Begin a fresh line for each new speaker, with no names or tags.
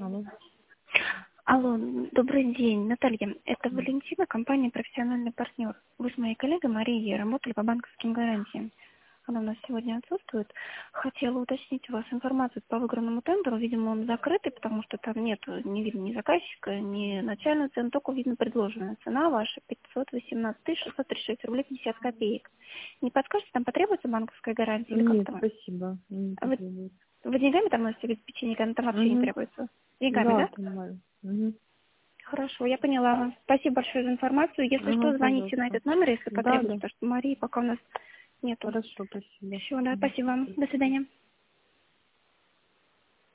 Алло.
Алло, добрый день, Наталья. Это Валентина, компания «Профессиональный партнер». Вы с моей коллегой Марией работали по банковским гарантиям. Она у нас сегодня отсутствует. Хотела уточнить у вас информацию по выигранному тендеру. Видимо, он закрытый, потому что там нет, не видно ни заказчика, ни начальную цену, только видно предложенная цена ваша 518 636 рублей 50 копеек. Не подскажете, там потребуется банковская гарантия или
Нет,
как там?
спасибо. Не
Вы,
потребуется.
вы деньгами там носите обеспечение, когда там вообще не
Угу.
требуется? Деньгами,
Да,
да?
понимаю. Угу.
Хорошо, я поняла вас. Спасибо большое за информацию. Если что,
Угу,
звоните на
пожалуйста.
этот номер, если
Да,
потребуется,
да.
потому что Марии пока у нас нету.
Хорошо, спасибо.
Все, да,
Мгм.
спасибо вам. До свидания.